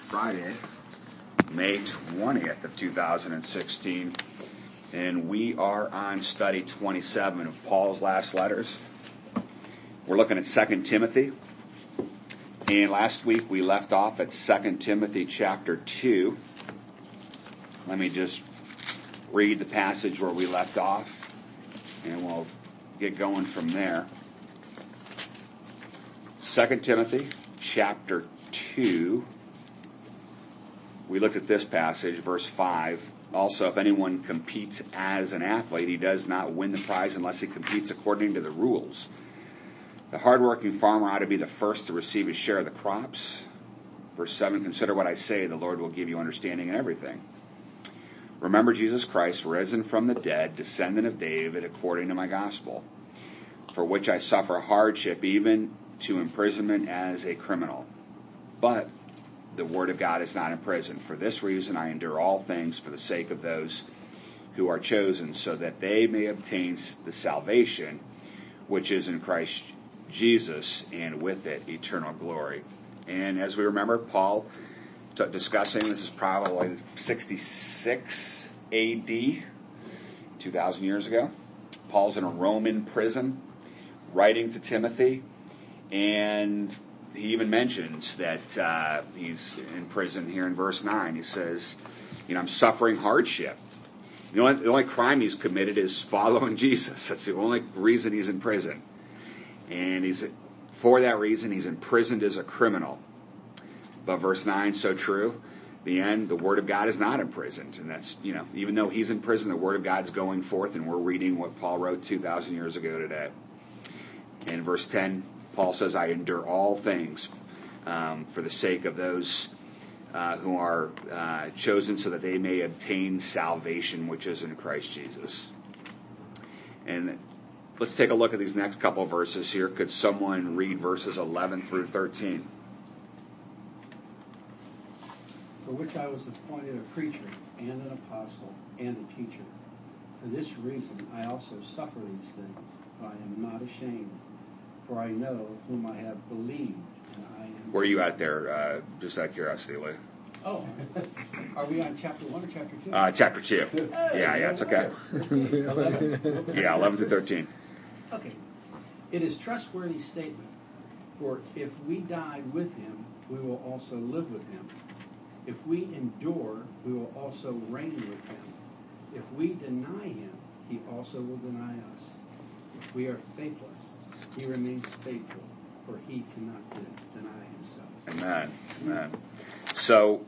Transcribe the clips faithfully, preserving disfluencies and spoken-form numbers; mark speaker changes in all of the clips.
Speaker 1: Friday, May twentieth of two thousand sixteen, and we are on study twenty-seven of Paul's last letters. We're looking at Second Timothy, and last week we left off at Second Timothy chapter two. Let me just read the passage where we left off, and we'll get going from there. Second Timothy chapter two. We looked at this passage, verse five. Also, if anyone competes as an athlete, he does not win the prize unless he competes according to the rules. The hardworking farmer ought to be the first to receive his share of the crops. Verse seven, consider what I say, the Lord will give you understanding in everything. Remember Jesus Christ, risen from the dead, descendant of David, according to my gospel, for which I suffer hardship, even to imprisonment as a criminal. But the word of God is not in prison. For this reason I endure all things for the sake of those who are chosen, so that they may obtain the salvation which is in Christ Jesus, and with it eternal glory. And as we remember, Paul t- discussing, this is probably sixty-six A D, two thousand years ago. Paul's in a Roman prison, writing to Timothy, and he even mentions that uh, he's in prison here in verse nine. He says, you know, I'm suffering hardship. The only, the only crime he's committed is following Jesus. That's the only reason he's in prison. And he's, for that reason, he's imprisoned as a criminal. But verse nine, so true. The end, the word of God is not imprisoned. And that's, you know, even though he's in prison, the word of God is going forth, and we're reading what Paul wrote two thousand years ago today. In verse ten, Paul says, I endure all things um, for the sake of those uh, who are uh, chosen, so that they may obtain salvation, which is in Christ Jesus. And let's take a look at these next couple of verses here. Could someone read verses eleven through thirteen?
Speaker 2: For which I was appointed a preacher and an apostle and a teacher. For this reason I also suffer these things, but I am not ashamed. For I know whom I have believed, and I am...
Speaker 1: Where are you at there, uh, just out of curiosity, Lee?
Speaker 2: Oh, are we on chapter one or chapter two?
Speaker 1: Uh, chapter two.
Speaker 2: Hey,
Speaker 1: yeah, yeah, it's okay.
Speaker 2: eleven?
Speaker 1: Yeah, eleven to thirteen.
Speaker 2: Okay. It is trustworthy statement, for if we die with him, we will also live with him. If we endure, we will also reign with him. If we deny him, he also will deny us. If we are faithless, he remains faithful, for he cannot deny himself.
Speaker 1: Amen. Amen. So,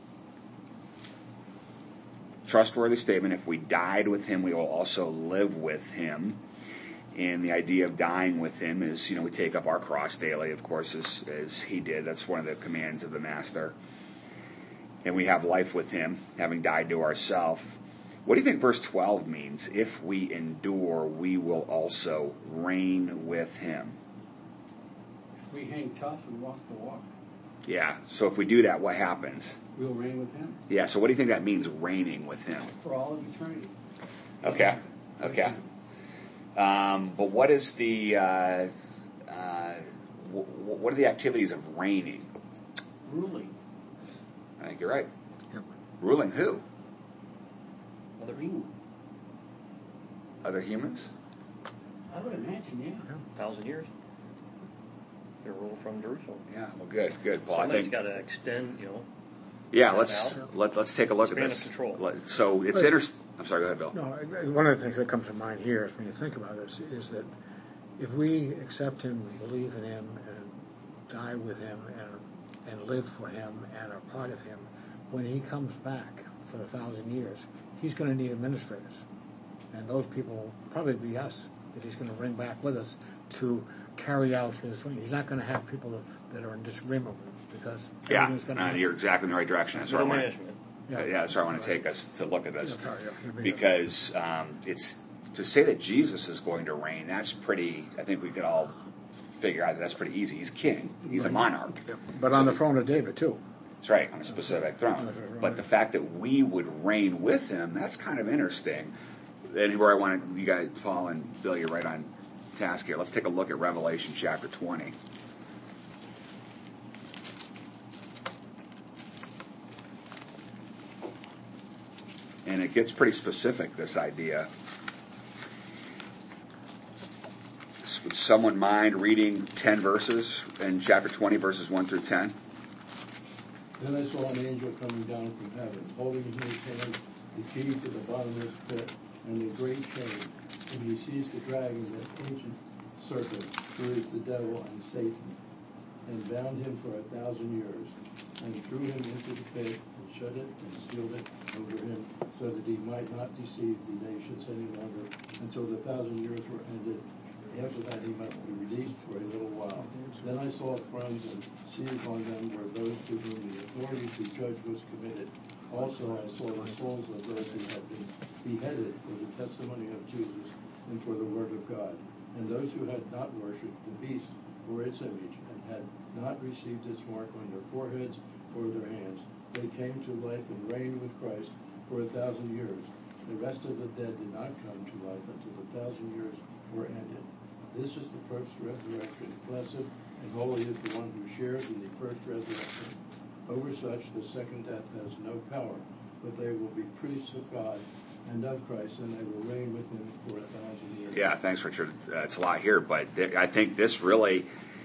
Speaker 1: trustworthy statement, if we died with him, we will also live with him. And the idea of dying with him is, you know, we take up our cross daily, of course, as, as he did. That's one of the commands of the Master. And we have life with him, having died to ourselves. What do you think verse twelve means? If we endure, we will also reign with him.
Speaker 2: If we hang tough and walk the walk.
Speaker 1: Yeah, so if we do that, what happens?
Speaker 2: We'll reign with him.
Speaker 1: Yeah, so what do you think that means, reigning with him?
Speaker 2: For all of eternity.
Speaker 1: Okay, okay. Um, but what is the, uh, uh, w- w- what are the activities of reigning?
Speaker 2: Ruling.
Speaker 1: I think you're right.
Speaker 3: Yep.
Speaker 1: Ruling who?
Speaker 2: Other people.
Speaker 1: Other humans?
Speaker 2: I would imagine, yeah.
Speaker 3: Yeah.
Speaker 4: Thousand years. They rule from Jerusalem.
Speaker 1: Yeah, well, good, good, Paul.
Speaker 4: Somebody's
Speaker 1: I think.
Speaker 4: got to extend, you know.
Speaker 1: Yeah, let's let, let's take a look
Speaker 4: Span
Speaker 1: at
Speaker 4: of
Speaker 1: this.
Speaker 4: control.
Speaker 1: Let- So it's
Speaker 3: But-
Speaker 1: inter- I'm sorry. Go ahead, Bill.
Speaker 3: No, I- one of the things that comes to mind here is when you think about this is that if we accept him, believe in him, and die with him, and and live for him, and are part of him, when he comes back for the thousand years, he's going to need administrators, and those people will probably be us that he's going to bring back with us to carry out his. He's not going to have people that, that are in disagreement with him because
Speaker 1: Yeah,
Speaker 3: everything's going to.
Speaker 1: uh, you're exactly in the right direction. That's where I
Speaker 4: Middle
Speaker 1: want.
Speaker 4: management.
Speaker 1: Uh, yeah, that's where I want to take us to look at this,
Speaker 3: Yeah, sorry, yeah.
Speaker 1: because um, it's to say that Jesus is going to reign. That's pretty. I think we could all figure out that that's pretty easy. He's king. He's a monarch.
Speaker 3: But on the throne of David too.
Speaker 1: That's right, on a specific throne. But the fact that we would reign with him, that's kind of interesting. And where I want you guys, Paul and Bill, you're right on task here. Let's take a look at Revelation chapter twenty. and it gets pretty specific, this idea. Would someone mind reading ten verses in chapter twenty, verses one through ten?
Speaker 2: Then I saw an angel coming down from heaven, holding in his hand the key to the bottomless pit and the great chain. And he seized the dragon, that ancient serpent, who is the devil and Satan, and bound him for a thousand years, and threw him into the pit, and shut it and sealed it over him, so that he might not deceive the nations any longer until the thousand years were ended. After that he must be released for a little while. Then I saw thrones, and seated on them were those to whom the authority to judge was committed. Also I saw the souls of those who had been beheaded for the testimony of Jesus and for the word of God, and those who had not worshipped the beast or its image, and had not received its mark on their foreheads or their hands. They came to life and reigned with Christ for a thousand years. The rest of the dead did not come to life until the thousand years were ended. This is the first resurrection. Blessed and holy is the one who shares in the first resurrection. Over such the second death has no power, but they will be priests of God and of Christ, and they will reign with him for a thousand years.
Speaker 1: Yeah, thanks, Richard. Uh, it's a lot here, but th- I think this really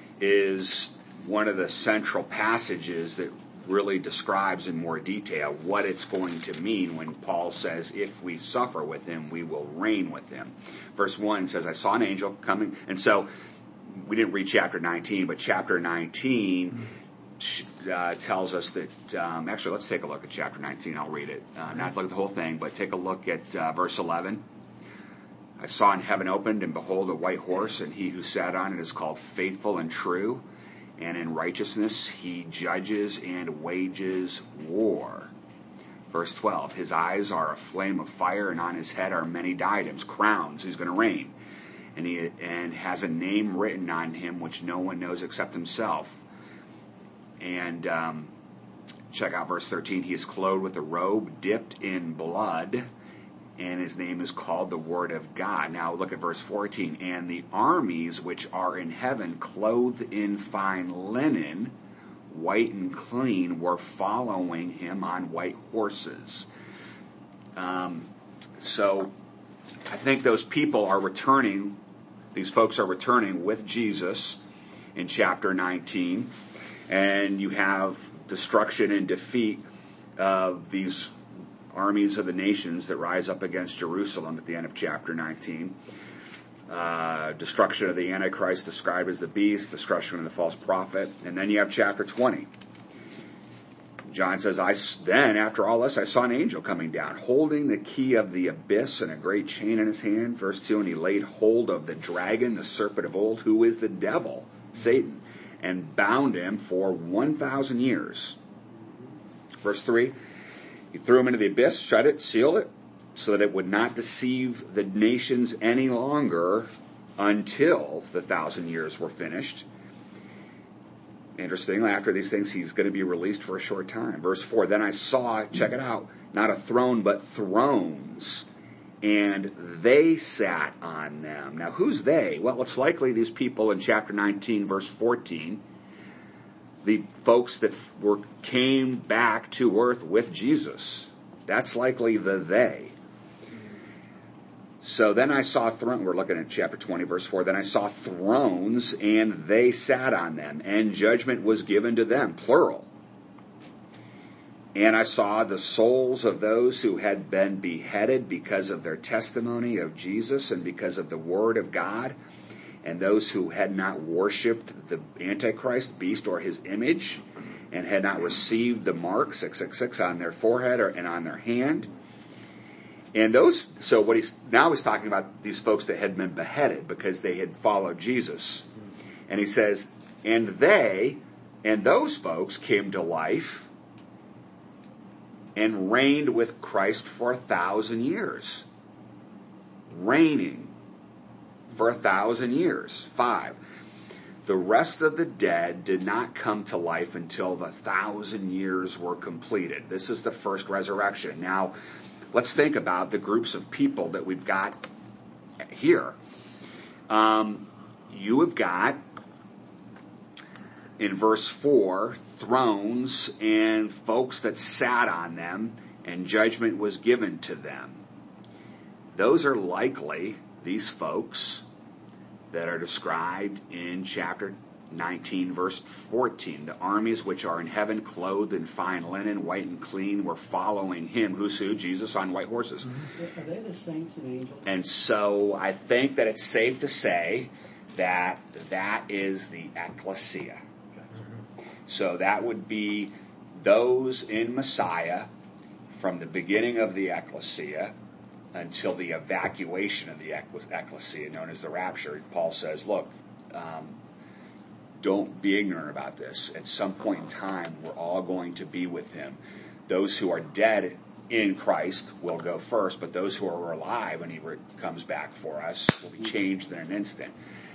Speaker 1: is one of the central passages that really describes in more detail what it's going to mean when Paul says, if we suffer with him, we will reign with him. Verse one says, I saw an angel coming. And so we didn't read chapter nineteen, but chapter nineteen uh, tells us that, um, actually, let's take a look at chapter nineteen. I'll read it. Uh, not look at the whole thing, but take a look at uh, verse eleven. I saw in heaven opened, and behold, a white horse, and he who sat on it is called Faithful and True. And in righteousness he judges and wages war. Verse twelve, his eyes are a flame of fire, and on his head are many diadems, crowns. He's going to reign. And he and has a name written on him which no one knows except himself. And um, check out verse thirteen. He is clothed with a robe dipped in blood, and his name is called the Word of God. Now look at verse fourteen. And the armies which are in heaven, clothed in fine linen, white and clean, were following him on white horses. Um, so I think those people are returning, these folks are returning with Jesus in chapter nineteen. And you have destruction and defeat of these armies of the nations that rise up against Jerusalem at the end of chapter nineteen. Uh, destruction of the Antichrist described as the beast, destruction of the false prophet. And then you have chapter twenty. John says, I, then after all this, I saw an angel coming down, holding the key of the abyss and a great chain in his hand. Verse two, and he laid hold of the dragon, the serpent of old, who is the devil, Satan, and bound him for one thousand years. Verse three, he threw him into the abyss, shut it, sealed it, so that it would not deceive the nations any longer until the thousand years were finished. Interestingly, after these things, he's going to be released for a short time. Verse four, then I saw, check it out, not a throne, but thrones, and they sat on them. Now, who's they? Well, it's likely these people in chapter nineteen, verse fourteen, the folks that were came back to earth with Jesus. That's likely the they. So then I saw thrones, we're looking at chapter twenty, verse four, then I saw thrones, and they sat on them, and judgment was given to them, plural. And I saw the souls of those who had been beheaded because of their testimony of Jesus and because of the word of God, and those who had not worshipped the Antichrist, beast, or his image, and had not received the mark, six six six, on their forehead or, and on their hand. And those, so what he's, now he's talking about these folks that had been beheaded because they had followed Jesus. And he says, and they, and those folks came to life and reigned with Christ for a thousand years. Reigning for a thousand years. Five. The rest of the dead did not come to life until the thousand years were completed. This is the first resurrection. Now, let's think about the groups of people that we've got here. Um, you have got, in verse four, thrones and folks that sat on them, and judgment was given to them. Those are likely these folks that are described in chapter nineteen, verse fourteen. The armies which are in heaven, clothed in fine linen, white and clean, were following him. Who's who? Jesus on white horses.
Speaker 2: Mm-hmm. Are they the saints and angels?
Speaker 1: And so I think that it's safe to say that that is the ecclesia. So that would be those in Messiah from the beginning of the ecclesia until the evacuation of the ecclesia, known as the rapture. Paul says, look, um, don't be ignorant about this. At some point in time, we're all going to be with him. Those who are dead in Christ will go first, but those who are alive when he re- comes back for us will be changed in an instant.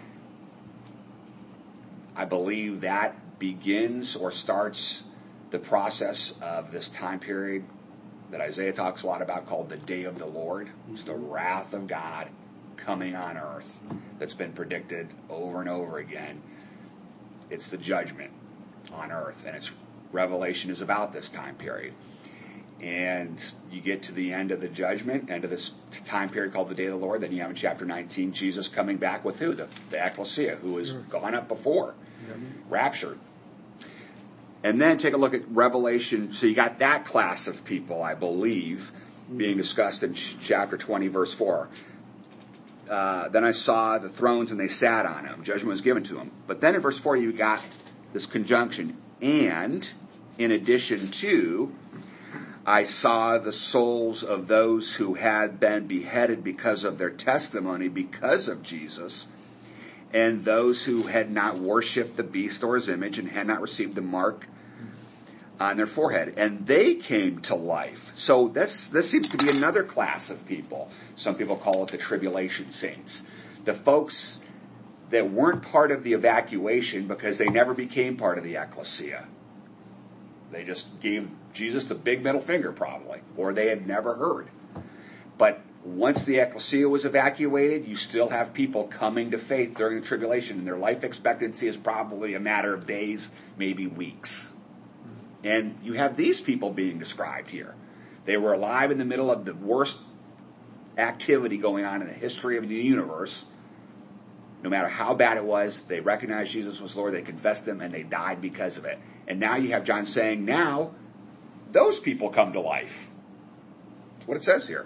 Speaker 1: I believe that begins or starts the process of this time period that Isaiah talks a lot about called the day of the Lord. It's the wrath of God coming on earth that's been predicted over and over again. It's the judgment on earth, and its Revelation is about this time period. And you get to the end of the judgment, end of this time period called the day of the Lord. Then you have in chapter nineteen, Jesus coming back with who? The, the ecclesia, who has gone up before, raptured. And then take a look at Revelation. So you got that class of people, I believe, being discussed in ch- chapter twenty, verse four. Uh, then I saw the thrones and they sat on them. Judgment was given to them. But then in verse four you got this conjunction. And, in addition to, I saw the souls of those who had been beheaded because of their testimony, because of Jesus, and those who had not worshipped the beast or his image and had not received the mark on their forehead. And they came to life. So this, this seems to be another class of people. Some people call it the tribulation saints. The folks that weren't part of the evacuation because they never became part of the ecclesia. They just gave Jesus the big middle finger probably, or they had never heard. But once the ecclesia was evacuated, you still have people coming to faith during the tribulation, and their life expectancy is probably a matter of days, maybe weeks. And you have these people being described here. They were alive in the middle of the worst activity going on in the history of the universe. No matter how bad it was, they recognized Jesus was Lord, they confessed him, and they died because of it. And now you have John saying, now, those people come to life. That's what it says here.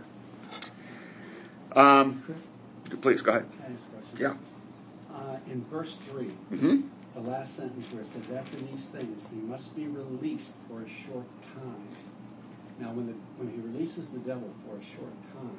Speaker 1: Um, please, go ahead.
Speaker 2: Can I ask a question?
Speaker 1: Yeah.
Speaker 2: Uh, in verse three,
Speaker 1: Mm-hmm.
Speaker 2: the last sentence where it says, after these things, he must be released for a short time. Now, when, the, when he releases the devil for a short time,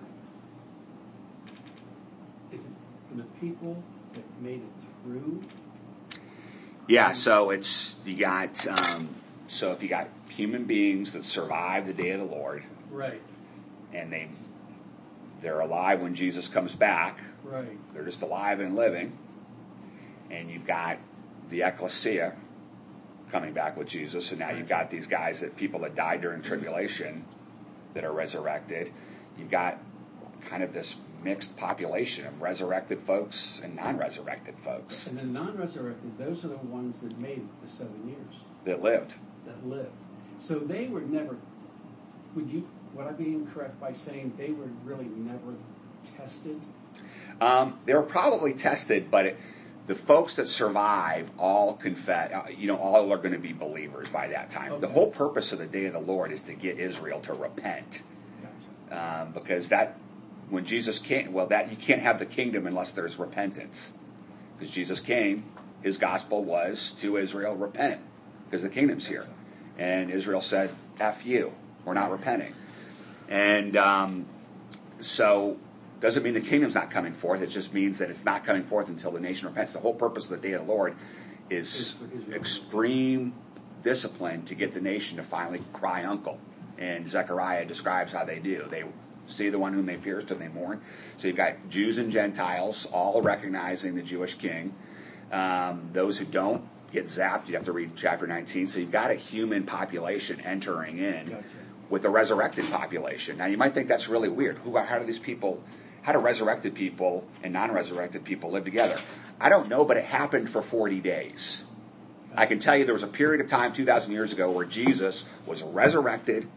Speaker 2: is it for the people that made it through?
Speaker 1: Yeah, so it's, you got, um, so if you got human beings that survive the day of the Lord,
Speaker 2: Right,
Speaker 1: and they, they're alive when Jesus comes back,
Speaker 2: right.
Speaker 1: they're just alive and living, and you've got the ecclesia coming back with Jesus, and now you've got these guys that people that died during tribulation that are resurrected. You've got kind of this mixed population of resurrected folks and non-resurrected folks
Speaker 2: And the non-resurrected, those are the ones that made it the seven years,
Speaker 1: that lived.
Speaker 2: that lived. So they were never, would you, would I be incorrect by saying they were really never tested?
Speaker 1: Um, they were probably tested, but it, the folks that survive all confess, uh, you know, all are going to be believers by that time.
Speaker 2: Okay.
Speaker 1: The whole purpose of the day of the Lord is to get Israel to repent.
Speaker 2: Gotcha.
Speaker 1: Um, because that, when Jesus came, well, that you can't have the kingdom unless there's repentance. Because Jesus came, his gospel was to Israel, repent, because the kingdom's here. And Israel said, F you, we're not repenting. And um, so, doesn't mean the kingdom's not coming forth. It just means that it's not coming forth until the nation repents. The whole purpose of the day of the Lord is extreme discipline to get the nation to finally cry uncle. And Zechariah describes how they do. They see the one whom they pierced and they mourn. So you've got Jews and Gentiles all recognizing the Jewish king. Um, those who don't get zapped. You have to read chapter nineteen. So you've got a human population entering in
Speaker 2: Gotcha.
Speaker 1: with a resurrected population. Now you might think that's really weird. Who, how do these people, how do resurrected people and non-resurrected people live together? I don't know, but it happened for forty days. I can tell you there was a period of time two thousand years ago where Jesus was resurrected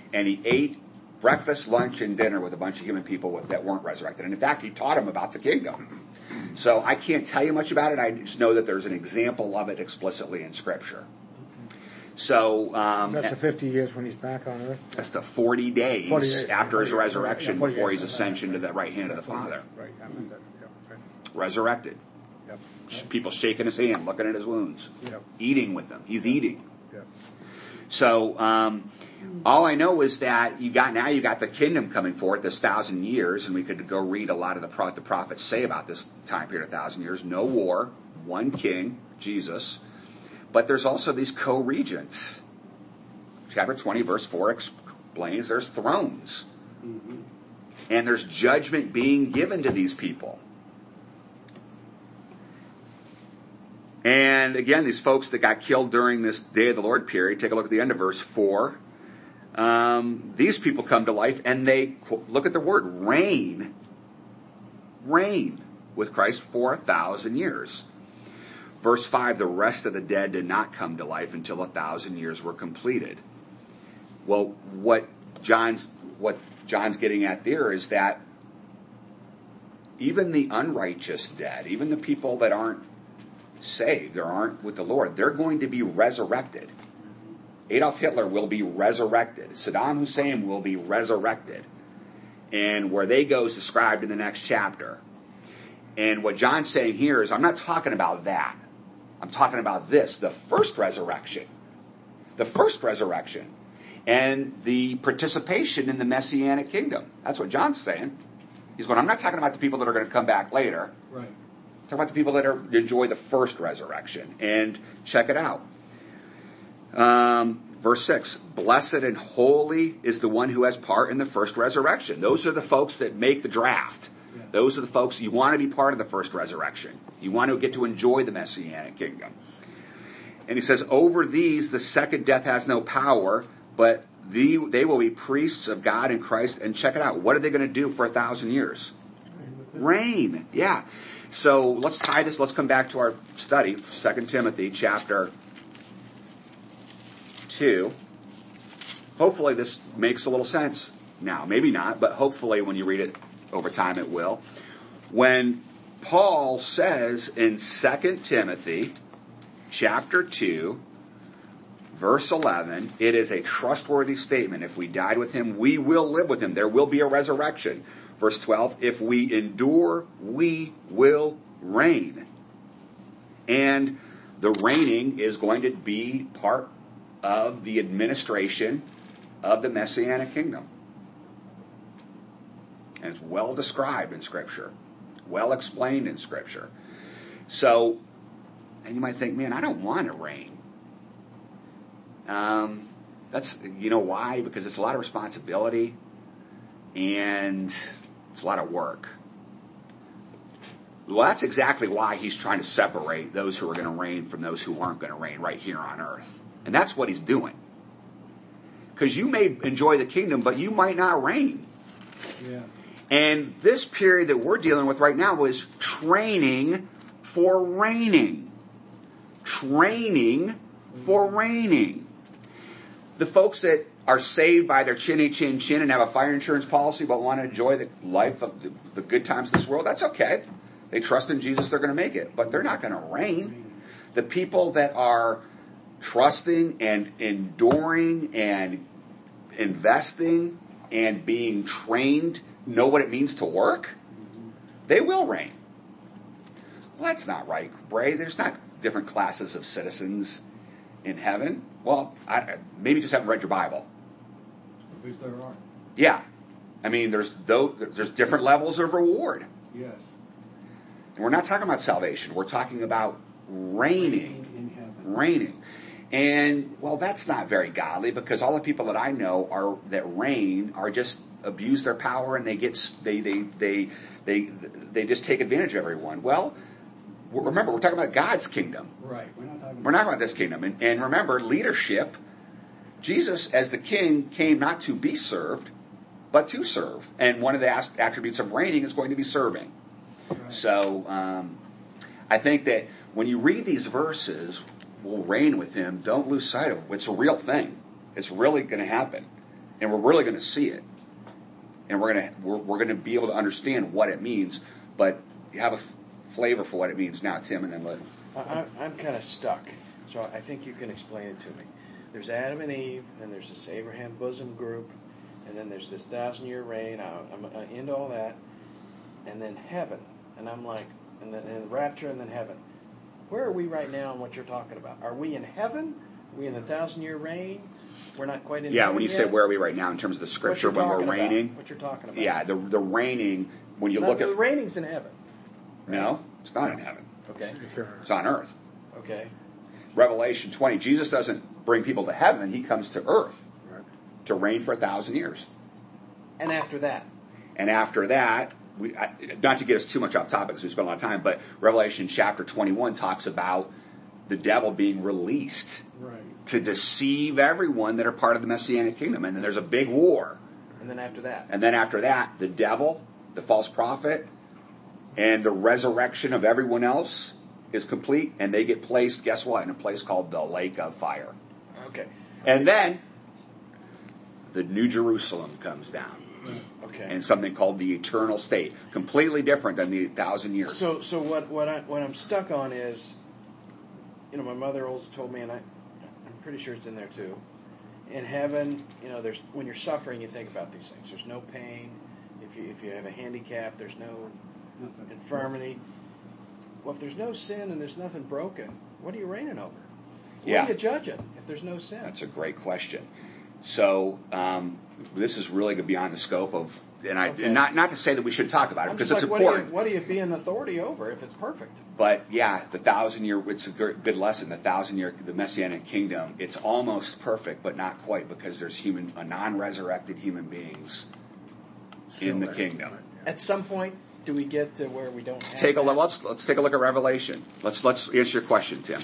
Speaker 1: And he ate breakfast, lunch, and dinner with a bunch of human people with, that weren't resurrected. And in fact, he taught them about the kingdom. So I can't tell you much about it. I just know that there's an example of it explicitly in Scripture. So um,
Speaker 3: that's the fifty years when he's back on earth.
Speaker 1: That's the forty days,
Speaker 3: forty days
Speaker 1: after his
Speaker 3: forty,
Speaker 1: resurrection,
Speaker 3: yeah, forty
Speaker 1: before
Speaker 3: days,
Speaker 1: his ascension to the right hand of the Father.
Speaker 3: Right. I meant that. Yeah, right.
Speaker 1: Resurrected.
Speaker 3: Yep.
Speaker 1: People shaking his hand, looking at his wounds,
Speaker 3: Yep.
Speaker 1: eating with him. He's eating.
Speaker 3: Yep.
Speaker 1: So um, all I know is that you got now you got the kingdom coming forth, this thousand years, and we could go read a lot of the pro- the prophets say about this time period of thousand years. No war, one king, Jesus, but there's also these co-regents. Chapter twenty, verse four explains there's thrones, mm-hmm. and there's judgment being given to these people. And again, these folks that got killed during this Day of the Lord period, take a look at the end of verse four. Um, these people come to life and they, look at the word, reign. Reign with Christ for a thousand years. Verse five, the rest of the dead did not come to life until a thousand years were completed. Well, what John's, what John's getting at there is that even the unrighteous dead, even the people that aren't saved or aren't with the Lord, they're going to be resurrected. Adolf Hitler will be resurrected. Saddam Hussein will be resurrected. And where they go is described in the next chapter. And what John's saying here is, I'm not talking about that. I'm talking about this, the first resurrection. The first resurrection. And the participation in the Messianic kingdom. That's what John's saying. He's going, I'm not talking about the people that are going to come back later.
Speaker 2: Right.
Speaker 1: Talk about the people that are, enjoy the first resurrection. And check it out. Um, verse six, blessed and holy is the one who has part in the first resurrection. Those are the folks that make the draft. Yeah. Those are the folks, you want to be part of the first resurrection. You want to get to enjoy the Messianic kingdom. And he says, over these the second death has no power, but the, they will be priests of God in Christ. And check it out. What are they going to do for a thousand years? Reign. Yeah. So let's tie this. Let's come back to our study, Second Timothy chapter two. Hopefully this makes a little sense now. Maybe not, but hopefully when you read it over time it will. When Paul says in Second Timothy chapter two, verse eleven, it is a trustworthy statement. If we died with him, we will live with him. There will be a resurrection. Verse twelve, if we endure, we will reign. And the reigning is going to be part of the administration of the Messianic kingdom. And it's well described in Scripture, well explained in Scripture. So, and you might think, man, I don't want to reign. Um, that's, you know why? Because it's a lot of responsibility and it's a lot of work. Well, that's exactly why he's trying to separate those who are going to reign from those who aren't going to reign right here on earth. And that's what he's doing. Because you may enjoy the kingdom, but you might not reign.
Speaker 2: Yeah.
Speaker 1: And this period that we're dealing with right now is training for reigning. Training for reigning. The folks that are saved by their chinny chin chin and have a fire insurance policy but want to enjoy the life of the, the good times of this world, that's okay. They trust in Jesus, they're going to make it. But they're not going to reign. The people that are trusting and enduring and investing and being trained, know what it means to work, they will reign. Well, that's not right, Bray. There's not different classes of citizens in heaven. Well, I, maybe you just haven't read your Bible.
Speaker 2: At least there are.
Speaker 1: Yeah. I mean, there's those, there's different levels of reward.
Speaker 2: Yes.
Speaker 1: And we're not talking about salvation. We're talking about reigning.
Speaker 2: Reigning in heaven.
Speaker 1: Reigning. And, well, that's not very godly because all the people that I know are that reign are just abuse their power and they get they they they they they just take advantage of everyone. Well, remember, we're talking about God's kingdom.
Speaker 2: Right. We're not talking
Speaker 1: We're not talking about this kingdom. And, and remember, leadership, Jesus as the king came not to be served, but to serve. And one of the attributes of reigning is going to be serving.
Speaker 2: Right.
Speaker 1: So um, I think that when you read these verses, we'll reign with him, don't lose sight of it. It's a real thing. It's really going to happen. And we're really going to see it. And we're going to we're, we're going to be able to understand what it means. But you have a f- flavor for what it means now, Tim, and then let.
Speaker 5: I, I'm kind of stuck, so I think you can explain it to me. There's Adam and Eve, and there's this Abraham bosom group, and then there's this thousand-year reign. I, I'm uh, into all that, and then heaven, and I'm like, and then and rapture, and then heaven. Where are we right now in what you're talking about? Are we in heaven? Are we in the thousand-year reign? We're not quite in.
Speaker 1: Yeah,
Speaker 5: heaven
Speaker 1: when you
Speaker 5: yet?
Speaker 1: say where are we right now in terms of the scripture when we're reigning,
Speaker 5: about, what you're talking about?
Speaker 1: Yeah, the the reigning when you
Speaker 5: no,
Speaker 1: look
Speaker 5: the
Speaker 1: at
Speaker 5: the reigning's in heaven.
Speaker 1: no, it's not in heaven.
Speaker 5: Okay.
Speaker 1: It's on earth.
Speaker 5: Okay.
Speaker 1: Revelation twenty. Jesus doesn't bring people to heaven; he comes to earth
Speaker 3: Right.
Speaker 1: to reign for a thousand years.
Speaker 5: And after that,
Speaker 1: And after that, we I, not to get us too much off topic because we spent a lot of time, but Revelation chapter twenty-one talks about the devil being released
Speaker 2: Right.
Speaker 1: to deceive everyone that are part of the Messianic kingdom. And then there's a big war.
Speaker 5: and then after that,
Speaker 1: And then after that, the devil, the false prophet, and the resurrection of everyone else is complete. And they get placed, guess what, in a place called the lake of fire.
Speaker 5: okay,
Speaker 1: And then the New Jerusalem comes down.
Speaker 5: okay.
Speaker 1: And something called the eternal state. Completely different than the thousand years.
Speaker 5: So, so what, what I what I'm stuck on is, you know, my mother always told me, and I, I'm pretty sure it's in there too. In heaven, you know, there's when you're suffering, you think about these things. There's no pain. If you if you have a handicap, there's no
Speaker 2: Nothing.
Speaker 5: infirmity. Well, if there's no sin and there's nothing broken, what are you reigning over? What
Speaker 1: Yeah.
Speaker 5: are you judging if there's no sin?
Speaker 1: That's a great question. So um, this is really beyond the scope of, and I
Speaker 5: Okay.
Speaker 1: and not not to say that we should talk about it
Speaker 5: I'm
Speaker 1: because
Speaker 5: just
Speaker 1: it's
Speaker 5: like,
Speaker 1: important.
Speaker 5: What are, you, what are you being authority over if it's perfect?
Speaker 1: But yeah, the thousand year, it's a good good lesson. The thousand year, the Messianic kingdom, it's almost perfect, but not quite because there's human, uh, non-resurrected human beings
Speaker 3: Still
Speaker 1: in the
Speaker 3: there.
Speaker 1: kingdom.
Speaker 3: Right.
Speaker 5: At some point, do we get to where we don't have
Speaker 1: Take a
Speaker 5: that?
Speaker 1: look. Let's let's take a look at Revelation. Let's let's answer your question, Tim.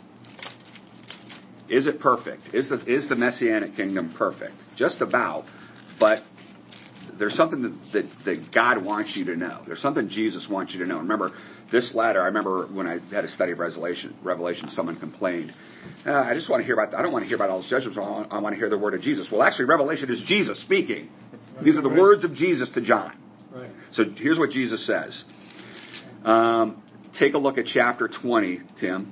Speaker 1: Is it perfect? Is the is the Messianic kingdom perfect? Just about, but there's something that, that, that God wants you to know. There's something Jesus wants you to know. Remember, this letter, I remember when I had a study of Revelation, Revelation someone complained, uh, I just want to hear about, I don't want to hear about all those judgments, I want, I want to hear the word of Jesus. Well, actually, Revelation is Jesus speaking. These are the
Speaker 2: Right.
Speaker 1: words of Jesus to John.
Speaker 2: Right.
Speaker 1: So here's what Jesus says. Um, take a look at chapter twenty, Tim,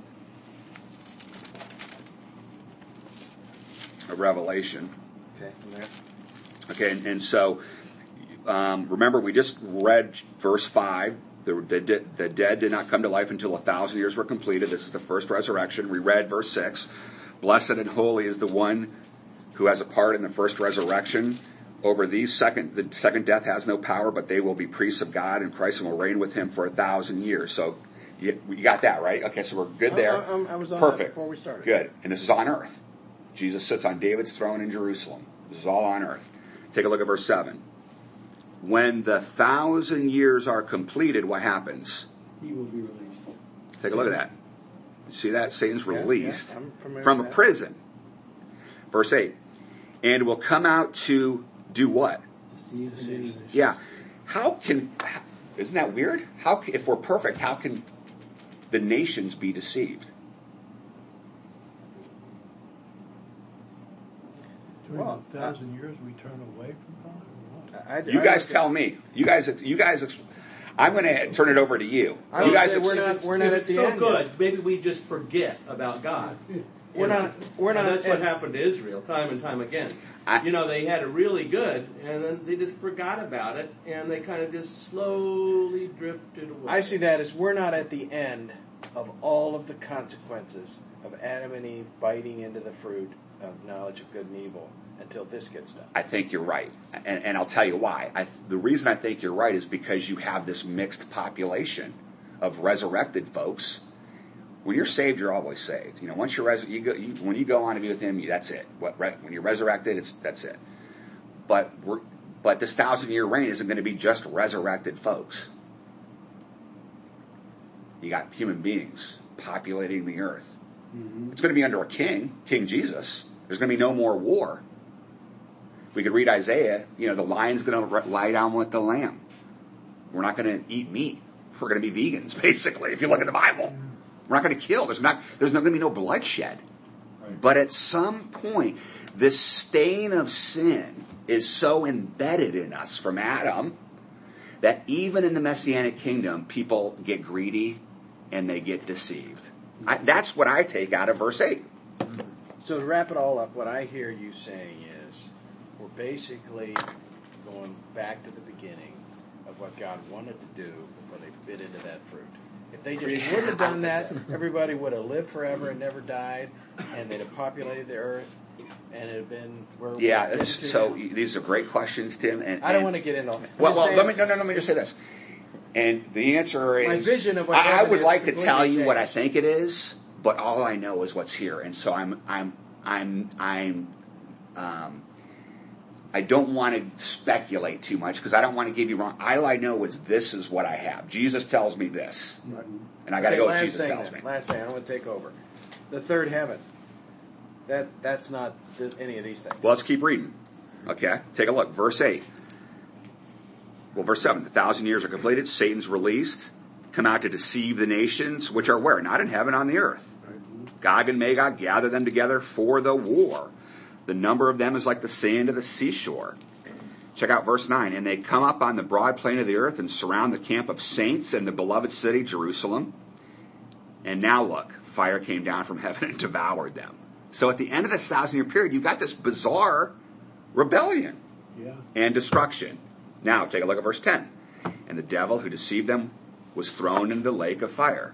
Speaker 1: of Revelation.
Speaker 5: Okay, from there.
Speaker 1: Okay, and, and so um, remember, we just read verse five. The, the, the dead did not come to life until a thousand years were completed. This is the first resurrection. We read verse six. Blessed and holy is the one who has a part in the first resurrection. Over these, second the second death has no power, but they will be priests of God, and Christ will reign with him for a thousand years. So you, you got that, right? Okay, so we're good there.
Speaker 5: I, I, I was on that
Speaker 1: Perfect.
Speaker 5: before we started.
Speaker 1: Good. And this is on earth. Jesus sits on David's throne in Jerusalem. This is all on earth. Take a look at verse seven. When the thousand years are completed, what happens?
Speaker 2: He will be released.
Speaker 1: Take a look at that. You see that? Satan's
Speaker 5: Yeah,
Speaker 1: released
Speaker 5: yeah, I'm familiar
Speaker 1: from a
Speaker 5: with that.
Speaker 1: prison. Verse eight. And will come out to do what?
Speaker 2: Deceive the
Speaker 3: Deceive.
Speaker 2: nations.
Speaker 1: Yeah. How can, isn't that weird? How, can- if we're perfect, how can the nations be deceived?
Speaker 6: During
Speaker 5: Well,
Speaker 6: a thousand years, we turn away from God, or what?
Speaker 5: I,
Speaker 1: You
Speaker 5: I
Speaker 1: guys
Speaker 5: look
Speaker 1: tell me. You guys, you guys, I'm going to turn it over to you.
Speaker 5: I
Speaker 1: You
Speaker 5: would
Speaker 1: guys,
Speaker 5: say we're not we're not
Speaker 7: If
Speaker 5: at
Speaker 7: it's
Speaker 5: the
Speaker 7: so
Speaker 5: end.
Speaker 7: good,
Speaker 5: yet.
Speaker 7: maybe we just forget about God.
Speaker 5: We're
Speaker 7: You know?
Speaker 5: not we're
Speaker 7: And
Speaker 5: not.
Speaker 7: that's what
Speaker 5: at-
Speaker 7: happened to Israel time and time again.
Speaker 1: I-
Speaker 7: you know, they had it really good, and then they just forgot about it, and they kind of just slowly drifted away.
Speaker 5: I see that as we're not at the end of all of the consequences of Adam and Eve biting into the fruit of knowledge of good and evil until this gets done.
Speaker 1: I think you're right, and, and I'll tell you why. I, the reason I think you're right is because you have this mixed population of resurrected folks. When you're saved, you're always saved. You know, once you're res- you go, you, when you go on to be with Him, you, that's it. What, re- when you're resurrected, it's that's it. But we're, but this thousand year reign isn't going to be just resurrected folks. You got human beings populating the earth.
Speaker 2: Mm-hmm.
Speaker 1: It's going to be under a king, King Jesus. There's going to be no more war. We could read Isaiah. You know, the lion's going to lie down with the lamb. We're not going to eat meat. We're going to be vegans, basically. If you look at the Bible, we're not going to kill. There's not. There's not going to be no bloodshed.
Speaker 2: Right.
Speaker 1: But at some point, this stain of sin is so embedded in us from Adam that even in the Messianic kingdom, people get greedy and they get deceived. I, that's what I take out of verse eight.
Speaker 5: So to wrap it all up, what I hear you saying is we're basically going back to the beginning of what God wanted to do before they bit into that fruit. If they just
Speaker 1: Yeah,
Speaker 5: wouldn't have
Speaker 1: I
Speaker 5: done
Speaker 1: think
Speaker 5: that, everybody would have lived forever and never died, and they'd have populated the earth, and it'd have been where
Speaker 1: Yeah,
Speaker 5: we've been
Speaker 1: it's-
Speaker 5: to.
Speaker 1: so these are great questions, Tim. And
Speaker 5: I don't
Speaker 1: and-
Speaker 5: want to get into all.
Speaker 1: Well, well let me no, no, no, let me just say this. And the answer is,
Speaker 5: My vision of what
Speaker 1: I, I
Speaker 5: heaven
Speaker 1: would
Speaker 5: is
Speaker 1: like to
Speaker 5: completely
Speaker 1: tell you what I
Speaker 5: changed.
Speaker 1: think it is, but all I know is what's here, and so I'm, I'm, I'm, I'm, um, I don't want to speculate too much because I don't want to give you wrong. All I know is this is what I have. Jesus tells me this, and I got to
Speaker 5: Okay,
Speaker 1: go with
Speaker 5: last
Speaker 1: Jesus
Speaker 5: thing
Speaker 1: tells
Speaker 5: then,
Speaker 1: me.
Speaker 5: Last thing, I don't want to take over. The third heaven. That that's not th- any of these things.
Speaker 1: Well, let's keep reading. Okay, take a look. Verse eight. Well, verse seven. The thousand years are completed. Satan's released. Come out to deceive the nations, which are where? Not in heaven, on the earth. Gog and Magog, gather them together for the war. The number of them is like the sand of the seashore. Check out verse nine. And they come up on the broad plain of the earth and surround the camp of saints and the beloved city, Jerusalem. And now look, fire came down from heaven and devoured them. So at the end of this thousand year period, you've got this bizarre rebellion
Speaker 2: Yeah.
Speaker 1: and destruction. Now take a look at verse ten. And the devil who deceived them was thrown into the lake of fire.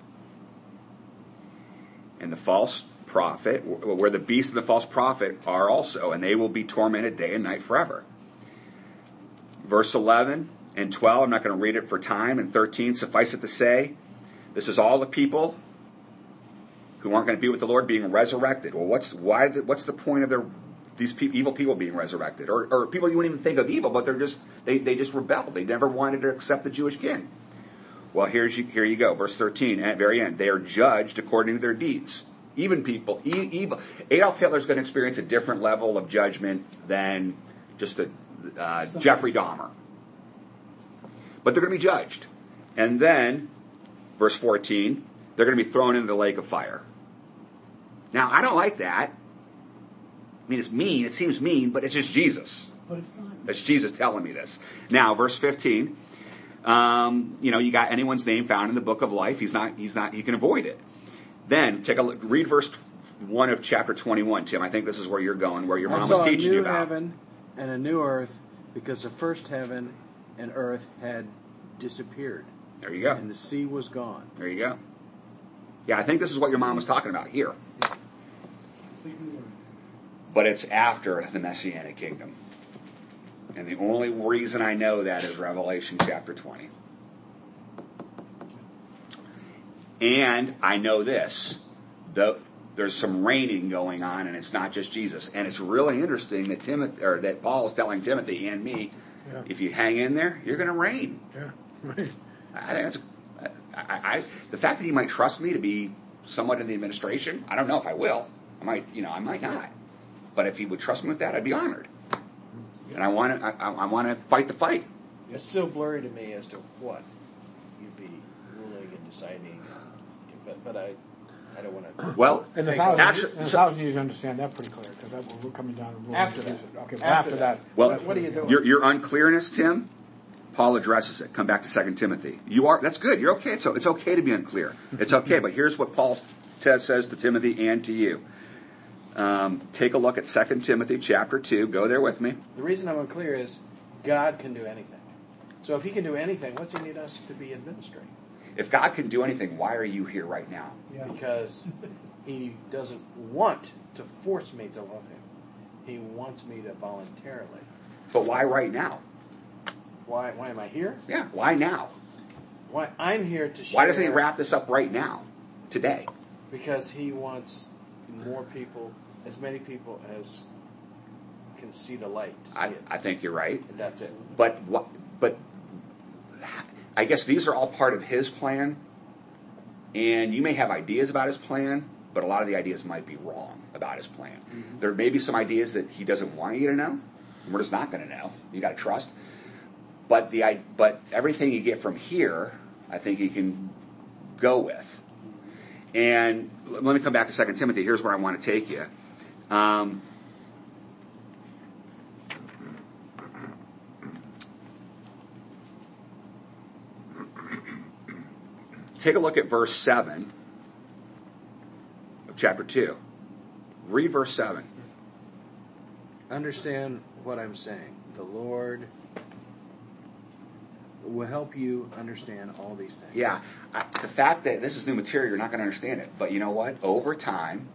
Speaker 1: And the false prophet, where the beast and the false prophet are also, and they will be tormented day and night forever. Verse eleven and twelve, I'm not going to read it for time, and thirteen, suffice it to say, this is all the people who aren't going to be with the Lord being resurrected. Well, what's why? What's the point of their these pe- evil people being resurrected, or, or people you wouldn't even think of evil, but they're just they, they just rebelled. They never wanted to accept the Jewish king. Well, here's you, here you go, verse thirteen at the very end. They are judged according to their deeds. Even people, e- evil. Adolf Hitler's going to experience a different level of judgment than just a uh, Jeffrey Dahmer. But they're going to be judged, and then verse fourteen, they're going to be thrown into the lake of fire. Now, I don't like that. I mean, it's mean. It seems mean, but it's just Jesus.
Speaker 2: But it's not.
Speaker 1: It's Jesus telling me this. Now, verse fifteen. Um, you know, you got anyone's name found in the book of life. He's not. He's not. You can avoid it. Then take a look. Read verse one of chapter twenty-one, Tim. I think this is where you're going, where your
Speaker 5: I
Speaker 1: mom
Speaker 5: saw
Speaker 1: was teaching
Speaker 5: a new
Speaker 1: you about.
Speaker 5: heaven and a new earth, because the first heaven and earth had disappeared,
Speaker 1: There you go.
Speaker 5: and the sea was gone.
Speaker 1: There you go. Yeah, I think this is what your mom was talking about here. But it's after the Messianic kingdom. And the only reason I know that is Revelation chapter twenty. And I know this. The, there's some reigning going on, and it's not just Jesus. And it's really interesting that Timothy, or that Paul is telling Timothy and me,
Speaker 3: Yeah.
Speaker 1: if you hang in there, you're going to reign.
Speaker 3: Yeah, right.
Speaker 1: I think that's I, I, the fact that he might trust me to be somewhat in the administration. I don't know if I will. I might, you know, I might not. But if he would trust me with that, I'd be honored. And I want to, I, I want to fight the fight.
Speaker 5: It's still blurry to me as to what you'd be ruling and deciding, but but I I don't want to.
Speaker 1: Well,
Speaker 3: And the
Speaker 5: Take-
Speaker 3: thousand,
Speaker 1: actually-
Speaker 3: and the
Speaker 1: so-
Speaker 3: thousand years understand that pretty clear because that, we're coming down and we'll
Speaker 5: After
Speaker 3: introduce
Speaker 5: that.
Speaker 3: it. Okay, but
Speaker 5: After
Speaker 3: after,
Speaker 5: that.
Speaker 3: that.
Speaker 1: Well,
Speaker 5: What- what are you doing?
Speaker 1: Your, your unclearness, Tim. Paul addresses it. Come back to Second Timothy. You are that's good. You're okay. It's it's okay to be unclear. It's okay. But here's what Paul t- says to Timothy and to you. Um, take a look at Second Timothy chapter two. Go there with me.
Speaker 5: The reason I'm unclear is God can do anything. So if He can do anything, what's He need us to be administering?
Speaker 1: If God can do anything, why are you here right now?
Speaker 2: Yeah.
Speaker 5: Because He doesn't want to force me to love Him. He wants me to voluntarily.
Speaker 1: But why right now?
Speaker 5: Why? Why am I here?
Speaker 1: Yeah, why now?
Speaker 5: Why I'm here to share.
Speaker 1: Why doesn't he wrap this up right now, today?
Speaker 5: Because He wants more people, as many people as can see the light to see
Speaker 1: I,
Speaker 5: it,
Speaker 1: I think you're right.
Speaker 5: and that's it.
Speaker 1: But what? But I guess these are all part of his plan, and you may have ideas about his plan, but a lot of the ideas might be wrong about his plan. Mm-hmm. There may be some ideas that he doesn't want you to know. We're just not going to know. You got to trust. But the but everything you get from here, I think you can go with. And let me come back to Second Timothy. Here's where I want to take you. Um, take a look at verse seven of chapter two. Read verse seven.
Speaker 5: Understand what I'm saying. The Lord will help you understand all these things.
Speaker 1: Yeah. I, the fact that this is new material, you're not going to understand it. But you know what? Over time,